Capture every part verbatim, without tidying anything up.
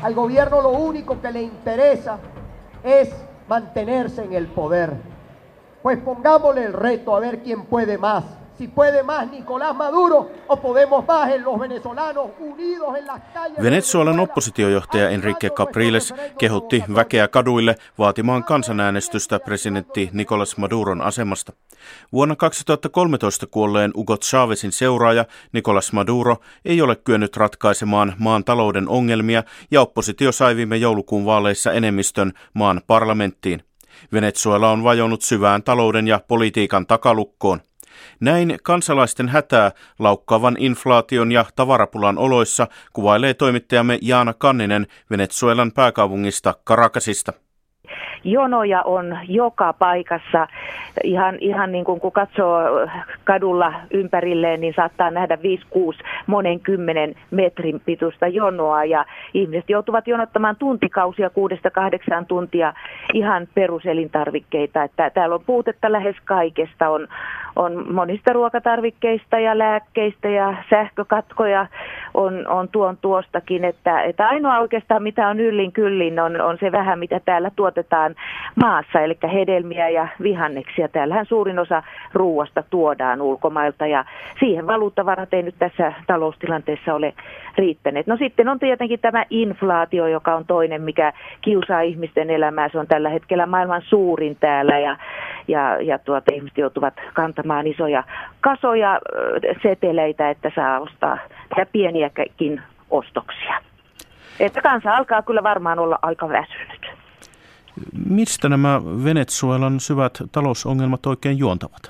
Al gobierno lo único que le interesa es mantenerse en el poder. Pues pongámosle el reto a ver quién puede más. Si puede más Nicolás Maduro o podemos más en los venezolanos unidos en las calles. Venezuelan oppositiojohtaja Enrique Capriles kehotti väkeä kaduille vaatimaan kansanäänestystä presidentti Nicolás Maduron asemasta. Vuonna kaksituhattakolmetoista kuolleen Hugo Chávezin seuraaja Nicolás Maduro ei ole kyennyt ratkaisemaan maan talouden ongelmia ja oppositio sai viime joulukuun vaaleissa enemmistön maan parlamenttiin. Venezuela on vajonnut syvään talouden ja politiikan takalukkoon. Näin kansalaisten hätää laukkaavan inflaation ja tavarapulan oloissa kuvailee toimittajamme Jaana Kanninen Venezuelan pääkaupungista Caracasista. Jonoja on joka paikassa. Ihan, ihan niin kuin kun katsoo kadulla ympärilleen, niin saattaa nähdä viisi kuusi monen kymmenen metrin pituista jonoa. Ja ihmiset joutuvat jonottamaan tuntikausia kuudesta kahdeksaan tuntia ihan peruselintarvikkeita. Että täällä on puutetta lähes kaikesta. On, on monista ruokatarvikkeista ja lääkkeistä ja sähkökatkoja on, on tuon tuostakin. Että, että ainoa oikeastaan mitä on yllin kyllin on, on se vähän mitä täällä tuotetaan maassa, eli hedelmiä ja vihanneksia. Täällähän suurin osa ruuasta tuodaan ulkomailta ja siihen valuuttavarat ei nyt tässä taloustilanteessa ole riittäneet. No sitten on tietenkin tämä inflaatio, joka on toinen, mikä kiusaa ihmisten elämää. Se on tällä hetkellä maailman suurin täällä ja, ja, ja tuota, ihmiset joutuvat kantamaan isoja kasoja seteleitä, että saa ostaa ja pieniäkin ostoksia. Että kansa alkaa kyllä varmaan olla aika väsynyt. Mistä nämä Venezuelan syvät talousongelmat oikein juontavat?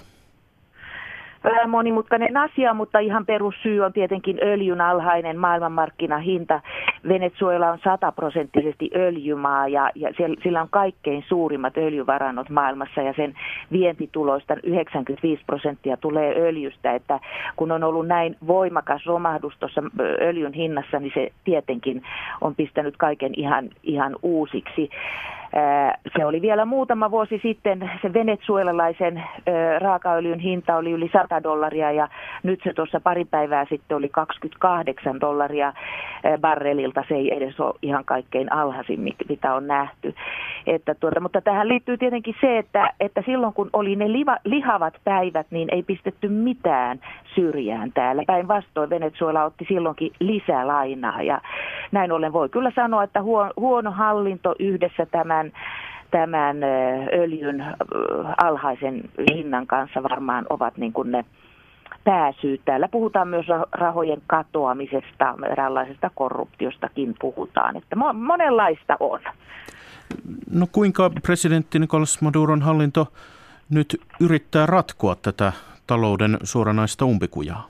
Monimutkainen asia, mutta ihan perussyy on tietenkin öljyn alhainen maailmanmarkkinahinta. Venezuela on sataprosenttisesti öljymaa ja, ja sillä on kaikkein suurimmat öljyvarannot maailmassa ja sen vientituloista yhdeksänkymmentäviisi prosenttia tulee öljystä. Että kun on ollut näin voimakas romahdus tuossa öljyn hinnassa, niin se tietenkin on pistänyt kaiken ihan, ihan uusiksi. Se oli vielä muutama vuosi sitten, se venezuelalaisen raakaöljyn hinta oli yli sata dollaria ja nyt se tuossa pari päivää sitten oli kaksikymmentäkahdeksan dollaria barrelilta. Se ei edes ole ihan kaikkein alhaisin, mitä on nähty. Että tuota, mutta tähän liittyy tietenkin se, että, että silloin kun oli ne liva, lihavat päivät, niin ei pistetty mitään syrjään täällä. Päinvastoin Venezuela otti silloinkin lisää lainaa ja näin ollen voi kyllä sanoa, että huono hallinto yhdessä tämän tämän öljyn alhaisen hinnan kanssa varmaan ovat niin kuin ne pääsyyt. Täällä puhutaan myös rahojen katoamisesta, eräänlaisesta korruptiostakin puhutaan, että monenlaista on. No kuinka presidentti Nicolás Maduron hallinto nyt yrittää ratkoa tätä talouden suoranaista umpikujaa?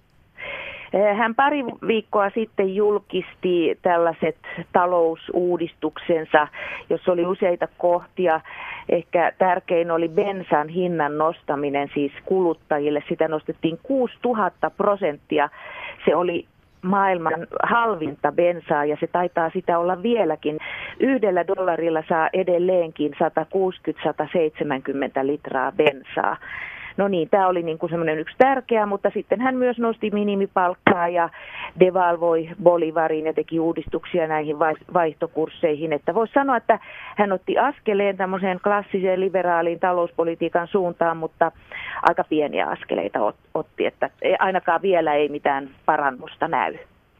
Hän pari viikkoa sitten julkisti tällaiset talousuudistuksensa, jossa oli useita kohtia. Ehkä tärkein oli bensan hinnan nostaminen siis kuluttajille. Sitä nostettiin kuusituhatta prosenttia. Se oli maailman halvinta bensaa ja se taitaa sitä olla vieläkin. Yhdellä dollarilla saa edelleenkin sata kuusikymmentä sata seitsemänkymmentä litraa bensaa. No niin, tämä oli niin kuin semmoinen yksi tärkeä, mutta sitten hän myös nosti minimipalkkaa ja devalvoi bolivarin ja teki uudistuksia näihin vaihtokursseihin. Että voisi sanoa, että hän otti askeleen tämmöiseen klassiseen liberaaliin talouspolitiikan suuntaan, mutta aika pieniä askeleita otti, että ainakaan vielä ei mitään parannusta näy.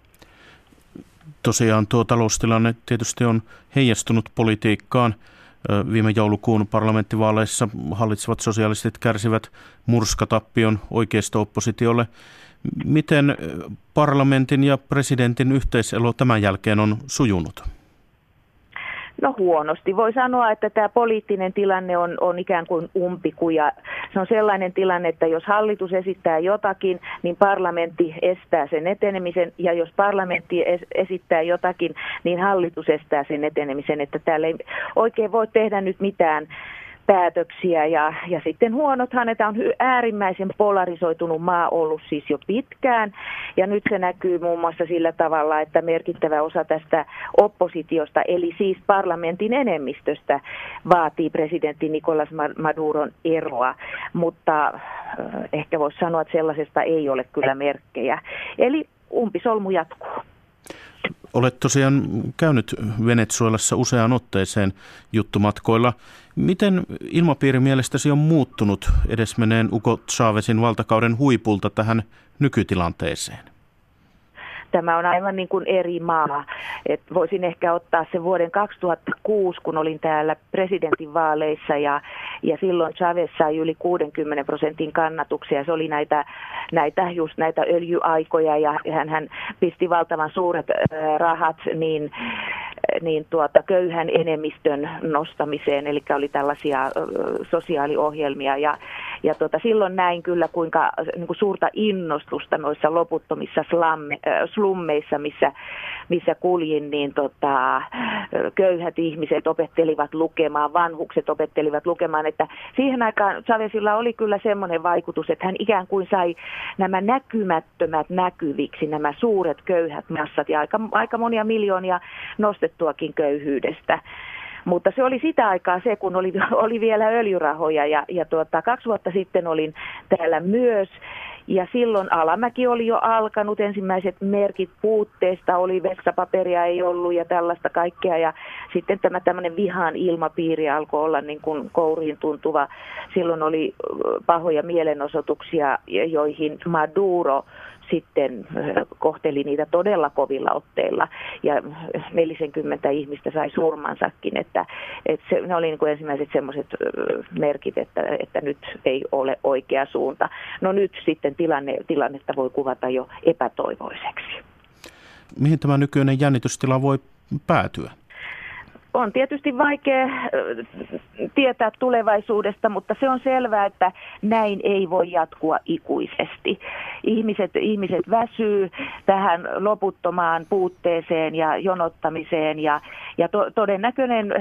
Tosiaan tuo taloustilanne tietysti on heijastunut politiikkaan. Viime joulukuun parlamenttivaaleissa hallitsevat sosialistit kärsivät murskatappion oikeisto-oppositiolle. Miten parlamentin ja presidentin yhteiselo tämän jälkeen on sujunut? No huonosti. Voi sanoa, että tämä poliittinen tilanne on, on ikään kuin umpikuja. Se on sellainen tilanne, että jos hallitus esittää jotakin, niin parlamentti estää sen etenemisen. Ja jos parlamentti es, esittää jotakin, niin hallitus estää sen etenemisen. Että täällä ei oikein voi tehdä nyt mitään päätöksiä ja, ja sitten huonothan, että on äärimmäisen polarisoitunut maa ollut siis jo pitkään ja nyt se näkyy muun muassa sillä tavalla, että merkittävä osa tästä oppositiosta eli siis parlamentin enemmistöstä vaatii presidentti Nicolás Maduron eroa, mutta ehkä voisi sanoa, että sellaisesta ei ole kyllä merkkejä. Eli umpisolmu jatkuu. Olet tosiaan käynyt Venezuelassa useaan otteeseen juttumatkoilla. Miten ilmapiiri mielestäsi on muuttunut edesmenneen Hugo Chávezin valtakauden huipulta tähän nykytilanteeseen? Tämä on aivan niin kuin eri maa. Et voisin ehkä ottaa sen vuoden kaksituhattakuusi, kun olin täällä presidentinvaaleissa ja, ja silloin Chávez sai yli kuudenkymmenen prosentin kannatuksia. Se oli näitä, näitä, just näitä öljyaikoja ja hän, hän pisti valtavan suuret äh, rahat niin, niin tuota, köyhän enemmistön nostamiseen, eli oli tällaisia äh, sosiaaliohjelmia ja Ja tuota, silloin näin kyllä, kuinka niin kuin suurta innostusta noissa loputtomissa slamme, äh, slummeissa, missä, missä kuljin, niin tota, köyhät ihmiset opettelivat lukemaan, vanhukset opettelivat lukemaan. Että siihen aikaan Chávezilla oli kyllä semmoinen vaikutus, että hän ikään kuin sai nämä näkymättömät näkyviksi, nämä suuret köyhät massat ja aika, aika monia miljoonia nostettuakin köyhyydestä. Mutta se oli sitä aikaa se, kun oli, oli vielä öljyrahoja ja, ja tuota, kaksi vuotta sitten olin täällä myös ja silloin alamäki oli jo alkanut, ensimmäiset merkit puutteesta oli, vessapaperia ei ollut ja tällaista kaikkea ja sitten tämä tämmöinen vihan ilmapiiri alkoi olla niin kuin kouriin tuntuva. Silloin oli pahoja mielenosoituksia, joihin Maduro sitten kohteli niitä todella kovilla otteilla ja neljäkymmentä ihmistä sai surmansakin, että, että se, ne oli niin kuin ensimmäiset semmoiset merkit, että, että nyt ei ole oikea suunta. No nyt sitten tilanne, tilannetta voi kuvata jo epätoivoiseksi. Mihin tämä nykyinen jännitystila voi päätyä? On tietysti vaikea tietää tulevaisuudesta, mutta se on selvää, että näin ei voi jatkua ikuisesti. Ihmiset, ihmiset väsyy tähän loputtomaan puutteeseen ja jonottamiseen ja, ja to, todennäköinen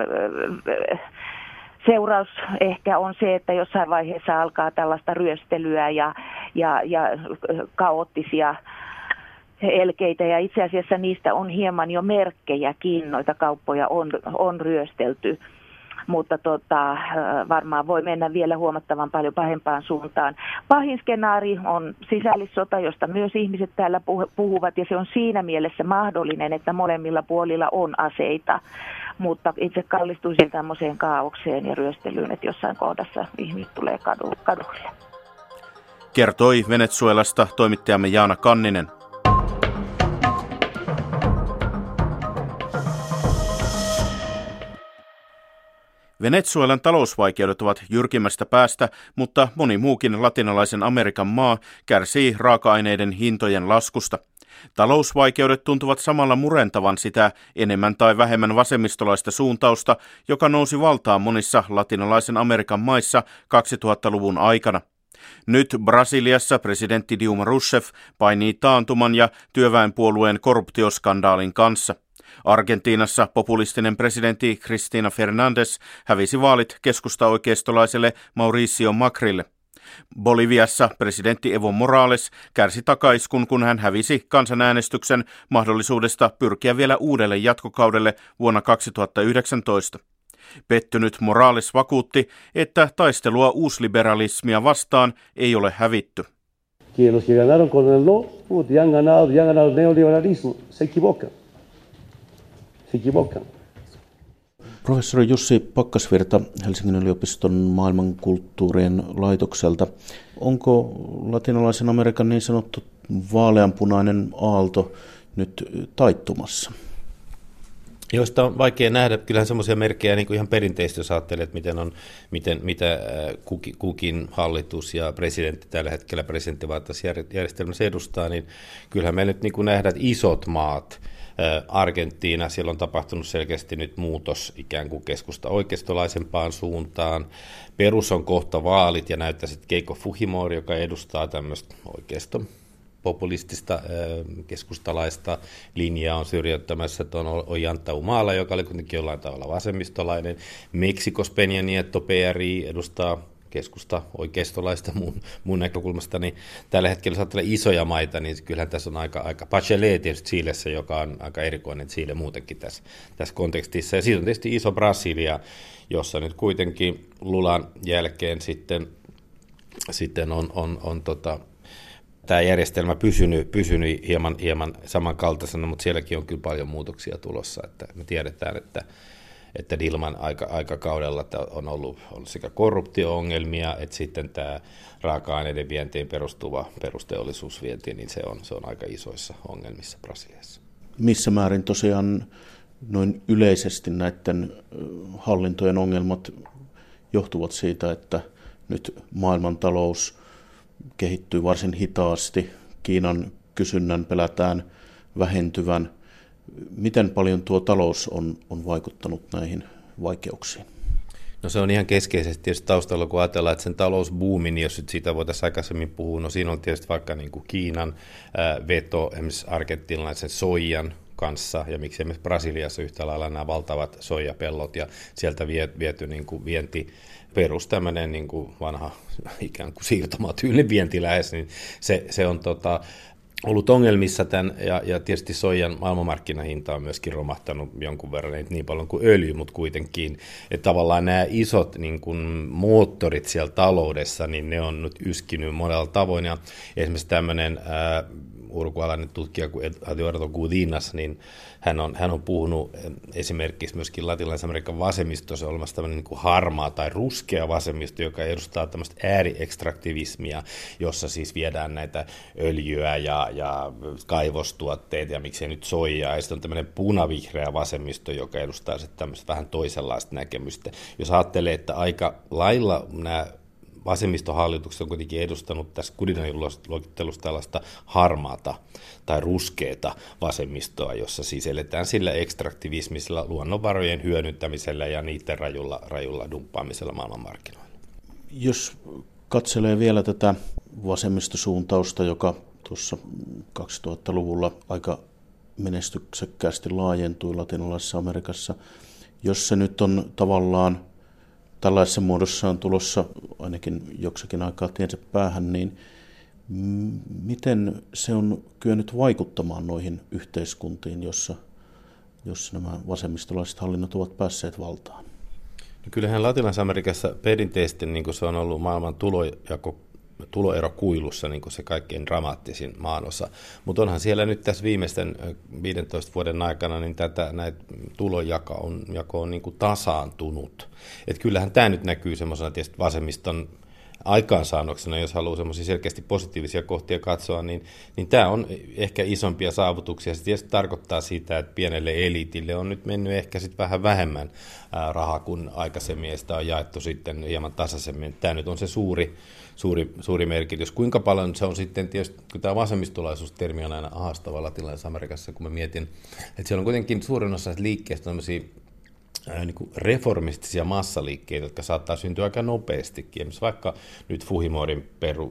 seuraus ehkä on se, että jossain vaiheessa alkaa tällaista ryöstelyä ja, ja, ja kaoottisia elkeitä ja itse asiassa niistä on hieman jo merkkejäkin, noita kauppoja on, on ryöstelty, mutta tota, varmaan voi mennä vielä huomattavan paljon pahempaan suuntaan. Pahin skenaari on sisällissota, josta myös ihmiset täällä puhuvat ja se on siinä mielessä mahdollinen, että molemmilla puolilla on aseita, mutta itse kallistuisin tämmöiseen kaaukseen ja ryöstelyyn, että jossain kohdassa ihmiset tulee kaduille. Kertoi Venezuelasta toimittajamme Jaana Kanninen. Venezuelan talousvaikeudet ovat jyrkimmästä päästä, mutta moni muukin latinalaisen Amerikan maa kärsii raaka-aineiden hintojen laskusta. Talousvaikeudet tuntuvat samalla murentavan sitä enemmän tai vähemmän vasemmistolaista suuntausta, joka nousi valtaan monissa latinalaisen Amerikan maissa kaksituhattaluvun aikana. Nyt Brasiliassa presidentti Dilma Rousseff painii taantuman ja työväenpuolueen korruptioskandaalin kanssa. Argentiinassa populistinen presidentti Cristina Fernández hävisi vaalit keskusta-oikeistolaiselle Mauricio Macrille. Boliviassa presidentti Evo Morales kärsi takaiskun, kun hän hävisi kansanäänestyksen mahdollisuudesta pyrkiä vielä uudelle jatkokaudelle vuonna kaksituhattayhdeksäntoista. Pettynyt Morales vakuutti, että taistelua uusliberalismia vastaan ei ole hävitty. Que los que ganaron con el no, ya han ganado, ya han ganado el neoliberalismo, se equivocan. Se equivocan. Professori Jussi Pakkasvirta Helsingin yliopiston maailmankulttuurien laitokselta. Onko latinalaisen Amerikan niin sanottu vaaleanpunainen aalto nyt taittumassa? Joista on vaikea nähdä. Kyllähän semmoisia merkkejä niin kuin ihan perinteisesti, jos ajattelee, että miten on, miten, mitä kukin, kukin hallitus ja presidentti tällä hetkellä presidenttivaltaisessa järjestelmässä edustaa, niin kyllähän me nyt niin kuin nähdään, että isot maat, Argentiina, siellä on tapahtunut selkeästi nyt muutos ikään kuin keskusta oikeistolaisempaan suuntaan. Perus on kohta vaalit ja näyttäisi, että Keiko Fujimori, joka edustaa tämmöistä oikeisto populistista keskustalaista linjaa, on syrjäyttämässä tuon Ollanta Humala, joka oli kuitenkin jollain tavalla vasemmistolainen. Meksikos Peña Nieto P R I edustaa keskusta oikeistolaista mun, mun näkökulmasta, niin tällä hetkellä jos ajattelee isoja maita, niin kyllähän tässä on aika, aika Bachelet tietysti Chilessä, joka on aika erikoinen Chile muutenkin tässä, tässä kontekstissa. Ja siitä on tietysti iso Brasilia, jossa nyt kuitenkin Lulan jälkeen sitten, sitten on, on, on tota, tämä järjestelmä pysynyt, pysynyt hieman, hieman samankaltaisena, mutta sielläkin on kyllä paljon muutoksia tulossa. Että me tiedetään, että, että Dilman aika, aikakaudella on ollut, ollut sekä korruptio-ongelmia, että sitten tämä raaka-aineiden vientiin perustuva perusteollisuusvienti, niin se on, se on aika isoissa ongelmissa Brasiliassa. Missä määrin tosiaan noin yleisesti näiden hallintojen ongelmat johtuvat siitä, että nyt maailmantalous kehittyy varsin hitaasti, Kiinan kysynnän pelätään vähentyvän. Miten paljon tuo talous on, on vaikuttanut näihin vaikeuksiin? No se on ihan keskeisesti tietysti taustalla, kun ajatellaan, että sen talousbuumin, niin jos nyt siitä voitaisiin aikaisemmin puhua, no siinä on tietysti vaikka niin kuin Kiinan ää, veto, esimerkiksi argentinalaisen soijan kanssa, ja miksi esimerkiksi Brasiliassa yhtä lailla nämä valtavat soijapellot, ja sieltä viety niin kuin vienti, perus tämmöinen niin kuin vanha ikään kuin siirtomatyylinen vienti lähes, niin se, se on tota, ollut ongelmissa tämän, ja, ja tietysti soijan maailmanmarkkinahinta on myöskin romahtanut jonkun verran, ei niin paljon kuin öljy, mutta kuitenkin, että tavallaan nämä isot niin kuin moottorit siellä taloudessa, niin ne on nyt yskinyt monella tavoin, ja esimerkiksi tämmöinen ää, uruguaylainen tutkija kuin Eduardo Gudinas, niin hän on, hän on puhunut esimerkiksi myöskin Latinalais-Amerikan vasemmistossa olemassa tämmöinen niin kuin harmaa tai ruskea vasemmisto, joka edustaa tämmöistä ääriekstraktivismia, jossa siis viedään näitä öljyä ja, ja kaivostuotteita ja miksei nyt soijaa, ja sitten on tämmöinen punavihreä vasemmisto, joka edustaa sitten tämmöistä vähän toisenlaista näkemystä. Jos ajattelee, että aika lailla nämä vasemmistohallitukset on kuitenkin edustanut tässä Gudinan luokittelussa tällaista harmaata tai ruskeata vasemmistoa, jossa siis eletään sillä ekstraktivismisella, luonnonvarojen hyödyntämisellä ja niiden rajulla, rajulla dumppaamisella maailmanmarkkinoilla. Jos katselee vielä tätä vasemmistosuuntausta, joka tuossa kaksituhattaluvulla aika menestyksekkäästi laajentui Latinalaisessa Amerikassa, jos se nyt on tavallaan tällaisessa muodossa on tulossa ainakin joksikin aikaa tiensä päähän, niin miten se on kyennyt vaikuttamaan noihin yhteiskuntiin, jossa, jossa nämä vasemmistolaiset hallinnot ovat päässeet valtaan? No kyllähän Latinalaisessa Amerikassa perinteisesti niin kuin se on ollut maailman tulojako, tuloerokuilussa niin kuin se kaikkein dramaattisin maanosa, mutta onhan siellä nyt tässä viimeisten viidentoista vuoden aikana niin tätä näitä tulojako on, jako on niin kuin tasaantunut. Et kyllähän tämä nyt näkyy semmoisena tietysti vasemmiston aikaansaannoksena, jos haluaa semmoisia selkeästi positiivisia kohtia katsoa, niin, niin tämä on ehkä isompia saavutuksia. Se tietysti tarkoittaa sitä, että pienelle eliitille on nyt mennyt ehkä sitten vähän vähemmän ää, rahaa kuin aikaisemmin, ja sitä on jaettu sitten hieman tasaisemmin. Tämä nyt on se suuri, suuri, suuri merkitys. Kuinka paljon se on sitten tietysti, kun tämä vasemmistolaisuustermi on aina haastava Latinalaisessa Amerikassa, kun mä mietin, että siellä on kuitenkin suurin osa liikkeestä tämmöisiä niin kuin reformistisia massaliikkeitä, jotka saattaa syntyä aika nopeastikin. Esimerkiksi vaikka nyt Fujimorin peru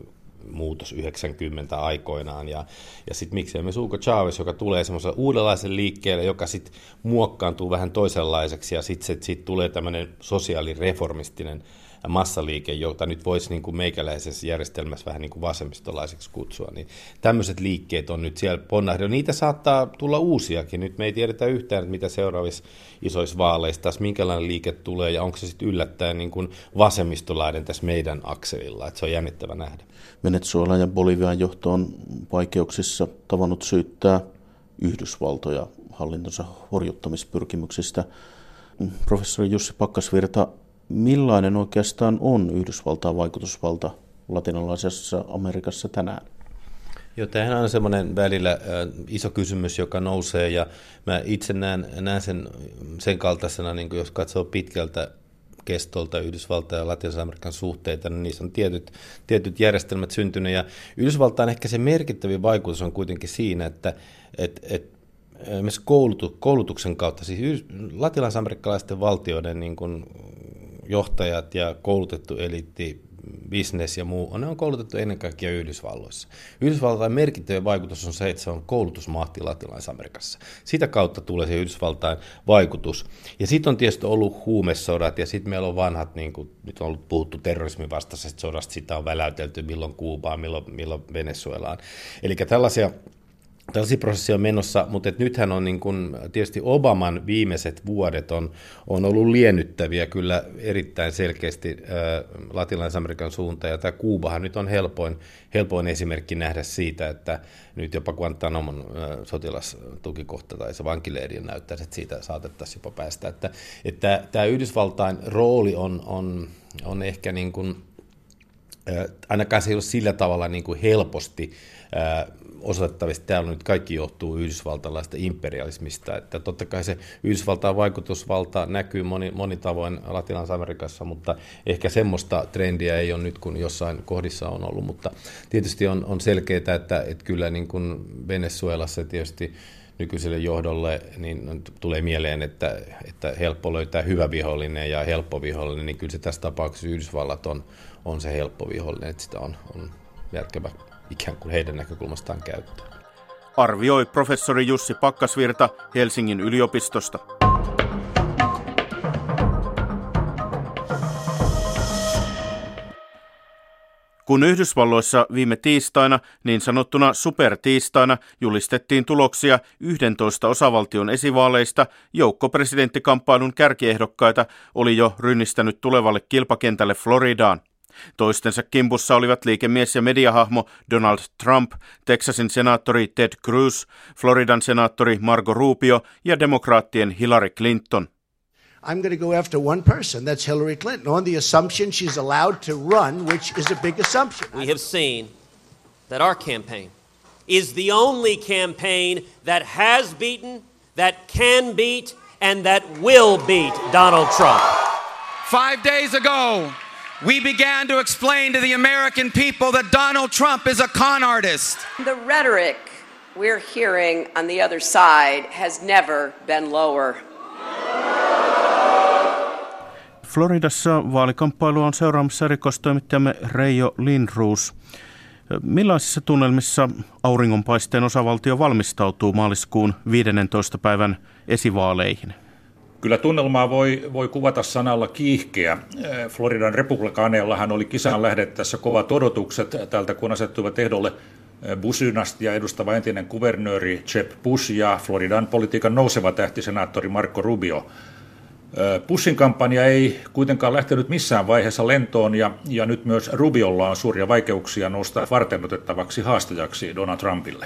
muutos yhdeksänkymmentä aikoinaan, ja, ja sitten miksei myös Hugo Chávez, joka tulee semmoisella uudenlaisen liikkeelle, joka sitten muokkaantuu vähän toisenlaiseksi, ja sitten sit tulee tämmöinen sosiaalireformistinen massaliike, jota nyt voisi niin kuin meikäläisessä järjestelmässä vähän niin kuin vasemmistolaiseksi kutsua, niin tämmöiset liikkeet on nyt siellä ponnahdellut. Niitä saattaa tulla uusiakin. Nyt me ei tiedetä yhtään, mitä seuraavissa isoissa vaaleissa taas minkälainen liike tulee, ja onko se sitten yllättäen niin kuin vasemmistolainen tässä meidän akselilla, että se on jännittävä nähdä. Venezuelan ja Bolivian johto on vaikeuksissa tavannut syyttää Yhdysvaltoja hallintonsa horjuttamispyrkimyksistä. Professori Jussi Pakkasvirta, millainen oikeastaan on Yhdysvaltain vaikutusvalta Latinalaisessa Amerikassa tänään? Joo, tämähän on semmoinen välillä äh, iso kysymys, joka nousee, ja mä itse näen, näen sen, sen kaltaisena, niin jos katsoo pitkältä kestolta Yhdysvaltain ja Latinalaisen Amerikan suhteita, niin niissä on tietyt, tietyt järjestelmät syntynyt, ja Yhdysvaltain ehkä se merkittävin vaikutus on kuitenkin siinä, että et, et, esimerkiksi koulutu, koulutuksen kautta, siis latinalaisamerikkalaisten valtioiden niin kuin johtajat ja koulutettu eliitti, business ja muu, ne on koulutettu ennen kaikkea Yhdysvalloissa. Yhdysvaltain merkittävä vaikutus on se, että se on koulutusmahti Latinalais-Amerikassa. Sitä kautta tulee se Yhdysvaltain vaikutus. Ja sitten on tietysti ollut huumesodat, ja sitten meillä on vanhat, niin kuin nyt on ollut puhuttu terrorismin vastaisesta sodasta, sitä on väläytelty milloin Kuubaan, milloin, milloin Venezuelaan. Eli tällaisia Tällaisia prosessia on menossa, mutta et nythän on niin kun, tietysti Obaman viimeiset vuodet on, on ollut liennyttäviä kyllä erittäin selkeästi ää, Latinalais-Amerikan suuntaan, ja tämä Kuubahan nyt on helpoin, helpoin esimerkki nähdä siitä, että nyt jopa Guantanamon ää, sotilastukikohta tai se vankileiri näyttäisi, että siitä saatettaisiin jopa päästä. Että, että tämä Yhdysvaltain rooli on, on, on ehkä niin kuin, ää, ainakaan se ei ole sillä tavalla niin kuin helposti ää, osoitettavasti täällä nyt kaikki johtuu yhdysvaltalaista imperialismista, että totta kai se Yhdysvaltain vaikutusvalta näkyy moni, moni tavoin Latinalais-Amerikassa, mutta ehkä semmoista trendiä ei ole nyt, kun jossain kohdissa on ollut, mutta tietysti on, on selkeää, että, että kyllä niin kuin Venezuelassa tietysti nykyiselle johdolle niin tulee mieleen, että, että helppo löytää hyvä vihollinen ja helppo vihollinen, niin kyllä se tässä tapauksessa Yhdysvallat on, on se helppo vihollinen, että sitä on, on järkevä ikään kuin heidän näkökulmastaan käyttää. Arvioi professori Jussi Pakkasvirta Helsingin yliopistosta. Kun Yhdysvalloissa viime tiistaina, niin sanottuna supertiistaina, julistettiin tuloksia yhdentoista osavaltion esivaaleista, joukko presidenttikamppailun kärkiehdokkaita oli jo rynnistänyt tulevalle kilpakentälle Floridaan. Toistensa kimpussa olivat liikemies ja mediahahmo Donald Trump, Texasin senaattori Ted Cruz, Floridan senaattori Marco Rubio ja demokraattien Hillary Clinton. I'm going to go after one person, that's Hillary Clinton, on the assumption she's allowed to run, which is a big assumption. We have seen that our campaign is the only campaign that has beaten, that can beat, and that will beat Donald Trump. Five days ago, we began to explain to the American people that Donald Trump is a con artist. The rhetoric we're hearing on the other side has never been lower. Floridassa vaalikamppailua on seuraamassa erikoistoimittajamme Reijo Lindroos. Millaisissa tunnelmissa auringonpaisteen osavaltio valmistautuu maaliskuun viidennentoista päivän esivaaleihin? Kyllä tunnelmaa voi, voi kuvata sanalla kiihkeä. Floridan republikaaneillahan oli kisaan lähdettäessä kovat odotukset tältä, kun asettuivat ehdolle Bush-dynastia edustava entinen kuvernööri Jeb Bush ja Floridan politiikan nouseva tähti senaattori Marco Rubio. Bushin kampanja ei kuitenkaan lähtenyt missään vaiheessa lentoon, ja, ja nyt myös Rubiolla on suuria vaikeuksia nousta varteenotettavaksi haastajaksi Donald Trumpille.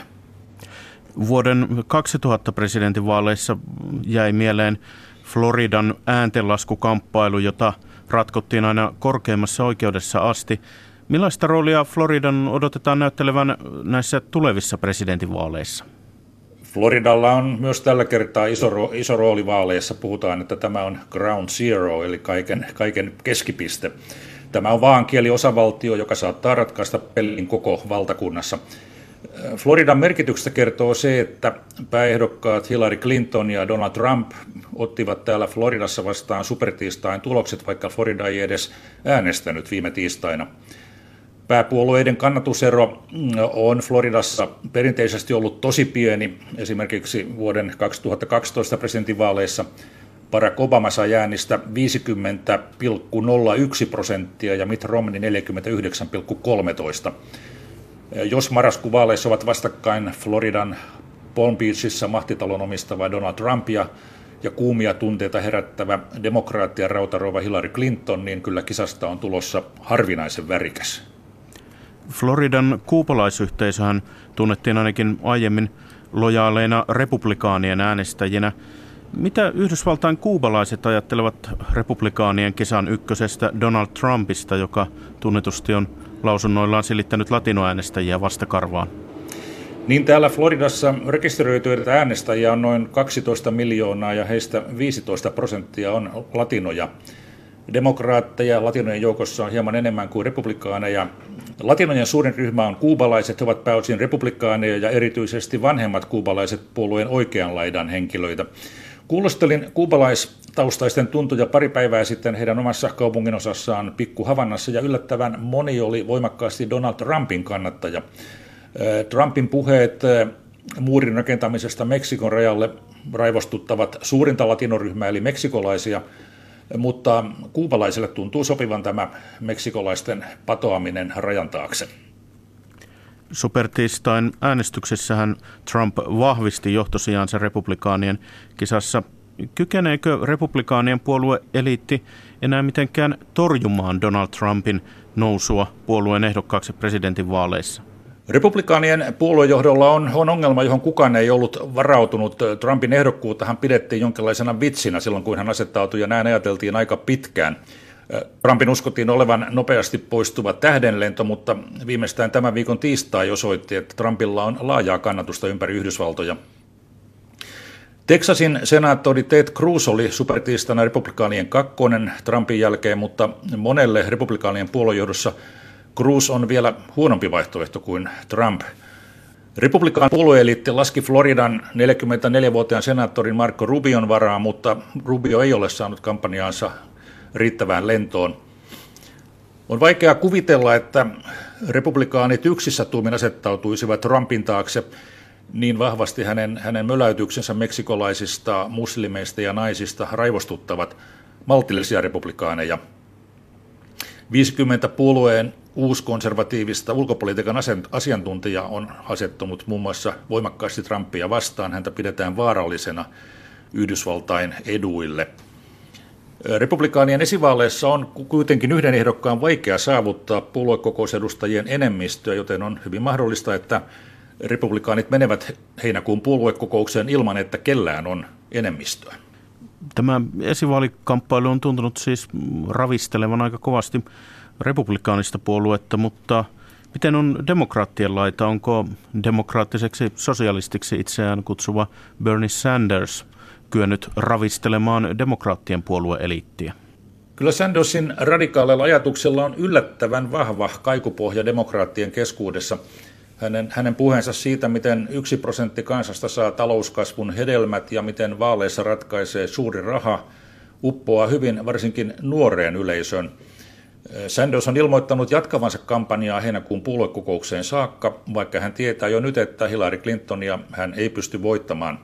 Vuoden kaksituhatta presidentinvaaleissa jäi mieleen Floridan ääntenlaskukamppailu, jota ratkottiin aina korkeimmassa oikeudessa asti. Millaista roolia Floridan odotetaan näyttelevän näissä tulevissa presidentinvaaleissa? Floridalla on myös tällä kertaa iso, iso rooli vaaleissa. Puhutaan, että tämä on ground zero, eli kaiken, kaiken keskipiste. Tämä on vaankieliosavaltio, joka saattaa ratkaista pelin koko valtakunnassa. Floridan merkityksestä kertoo se, että pääehdokkaat Hillary Clinton ja Donald Trump ottivat täällä Floridassa vastaan supertiistain tulokset, vaikka Florida ei edes äänestänyt viime tiistaina. Pääpuolueiden kannatusero on Floridassa perinteisesti ollut tosi pieni. Esimerkiksi vuoden kaksituhattakaksitoista presidentinvaaleissa Barack Obama sai äänistä viisikymmentä pilkku nolla yksi prosenttia ja Mitt Romney neljäkymmentäyhdeksän pilkku kolmetoista. Jos marraskuun vaaleissa ovat vastakkain Floridan Palm Beachissa mahtitalon omistava Donald Trump ja, ja kuumia tunteita herättävä demokraattien rautarouva Hillary Clinton, niin kyllä kisasta on tulossa harvinaisen värikäs. Floridan kuupalaisyhteisöhän tunnettiin ainakin aiemmin lojaaleina republikaanien äänestäjinä. Mitä Yhdysvaltain kuubalaiset ajattelevat republikaanien kisan ykkösestä Donald Trumpista, joka tunnetusti on lausunnoillaan silittänyt latinoäänestäjiä vastakarvaan? Niin täällä Floridassa rekisteröityjä äänestäjiä on noin kaksitoista miljoonaa ja heistä viisitoista prosenttia on latinoja. Demokraatteja latinojen joukossa on hieman enemmän kuin republikaaneja. Latinojen suurin ryhmä on kuubalaiset, he ovat pääosin republikaaneja ja erityisesti vanhemmat kuubalaiset puolueen oikean laidan henkilöitä. Kuulostelin kuubalaistaustaisten tuntoja pari päivää sitten heidän omassa kaupunginosassaan Pikku Havannassa ja yllättävän moni oli voimakkaasti Donald Trumpin kannattaja. Trumpin puheet muurin rakentamisesta Meksikon rajalle raivostuttavat suurinta latinoryhmää eli meksikolaisia, mutta kuubalaisille tuntuu sopivan tämä meksikolaisten patoaminen rajan taakse. Supertiistain äänestyksessähän Trump vahvisti johtosijaansa republikaanien kisassa. Kykeneekö republikaanien puolueeliitti enää mitenkään torjumaan Donald Trumpin nousua puolueen ehdokkaaksi presidentinvaaleissa? Republikaanien puoluejohdolla on, on ongelma, johon kukaan ei ollut varautunut. Trumpin ehdokkuuttahan pidettiin jonkinlaisena vitsinä silloin, kun hän asettautui, ja näin ajateltiin aika pitkään. Trumpin uskottiin olevan nopeasti poistuva tähdenlento, mutta viimeistään tämän viikon tiistai osoitti, että Trumpilla on laajaa kannatusta ympäri Yhdysvaltoja. Texasin senaattori Ted Cruz oli supertiistaina republikaanien kakkonen Trumpin jälkeen, mutta monelle republikaanien puoluejohdossa Cruz on vielä huonompi vaihtoehto kuin Trump. Republikaan puolueeliitti laski Floridan neljäkymmentäneljävuotiaan senaattorin Marco Rubion varaan, mutta Rubio ei ole saanut kampanjaansa riittävään lentoon. On vaikea kuvitella, että republikaanit yksissä tuumin asettautuisivat Trumpin taakse. Niin vahvasti hänen, hänen möläytyksensä meksikolaisista, muslimeista ja naisista raivostuttavat maltillisia republikaaneja. viisikymmentä puolueen uuskonservatiivista ulkopolitiikan asiantuntijaa on asettunut muun muassa voimakkaasti Trumpia vastaan. Häntä pidetään vaarallisena Yhdysvaltain eduille. Republikaanien esivaaleissa on kuitenkin yhden ehdokkaan vaikea saavuttaa puoluekokousedustajien enemmistöä, joten on hyvin mahdollista, että republikaanit menevät heinäkuun puoluekokoukseen ilman, että kellään on enemmistöä. Tämä esivaalikamppailu on tuntunut siis ravistelevan aika kovasti republikaanista puoluetta, mutta miten on demokraattien laita? Onko demokraattiseksi sosialistiksi itseään kutsuva Bernie Sanders kyennyt ravistelemaan demokraattien puolueeliittiä? Kyllä Sandersin radikaaleilla ajatuksella on yllättävän vahva kaikupohja demokraattien keskuudessa. Hänen, hänen puheensa siitä, miten yksi prosentti kansasta saa talouskasvun hedelmät ja miten vaaleissa ratkaisee suuri raha, uppoaa hyvin varsinkin nuoreen yleisöön. Sanders on ilmoittanut jatkavansa kampanjaa heinäkuun puoluekokoukseen saakka, vaikka hän tietää jo nyt, että Hillary Clintonia hän ei pysty voittamaan.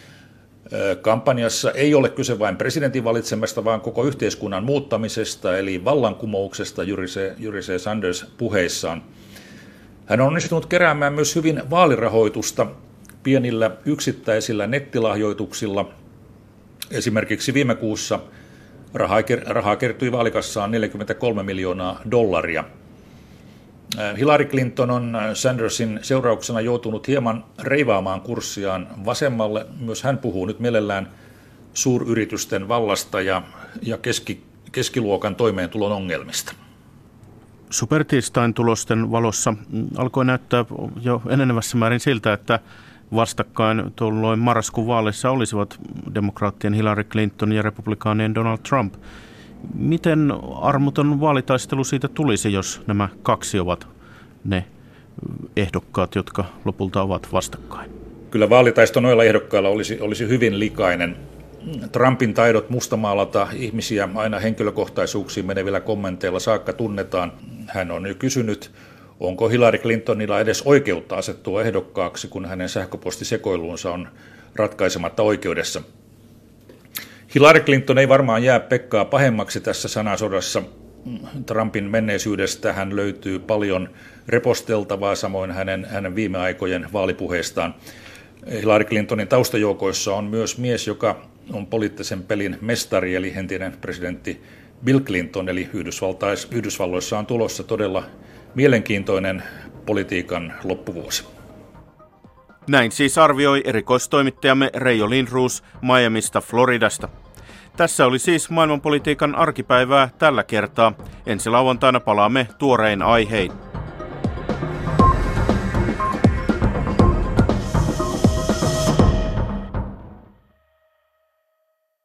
Kampanjassa ei ole kyse vain presidentin valitsemasta, vaan koko yhteiskunnan muuttamisesta, eli vallankumouksesta, jyrisee, jyrisee Sanders puheissaan. Hän on onnistunut keräämään myös hyvin vaalirahoitusta pienillä yksittäisillä nettilahjoituksilla. Esimerkiksi viime kuussa rahaa kertyi vaalikassaan neljäkymmentäkolme miljoonaa dollaria. Hillary Clinton on Sandersin seurauksena joutunut hieman reivaamaan kurssiaan vasemmalle. Myös hän puhuu nyt mielellään suuryritysten vallasta ja, ja keski, keskiluokan toimeentulon ongelmista. Supertiistain tulosten valossa alkoi näyttää jo enenevässä määrin siltä, että vastakkain tuolloin marraskuun vaaleissa olisivat demokraattien Hillary Clinton ja republikaanien Donald Trump. Miten armoton vaalitaistelu siitä tulisi, jos nämä kaksi ovat ne ehdokkaat, jotka lopulta ovat vastakkain? Kyllä vaalitaisto noilla ehdokkailla olisi, olisi hyvin likainen. Trumpin taidot mustamaalata ihmisiä aina henkilökohtaisuuksiin menevillä kommenteilla saakka tunnetaan. Hän on jo kysynyt, onko Hillary Clintonilla edes oikeutta asettua ehdokkaaksi, kun hänen sähköpostisekoiluunsa on ratkaisematta oikeudessa. Hillary Clinton ei varmaan jää Pekkaa pahemmaksi tässä sanasodassa. Trumpin menneisyydestä hän löytyy paljon reposteltavaa, samoin hänen, hänen viime aikojen vaalipuheistaan. Hillary Clintonin taustajoukoissa on myös mies, joka on poliittisen pelin mestari, eli entinen presidentti Bill Clinton, eli Yhdysvalloissa on tulossa todella mielenkiintoinen politiikan loppuvuosi. Näin siis arvioi erikoistoimittajamme Reijo Lindroos Miamista, Floridasta. Tässä oli siis maailmanpolitiikan arkipäivää tällä kertaa. Ensi lauantaina palaamme tuorein aihein.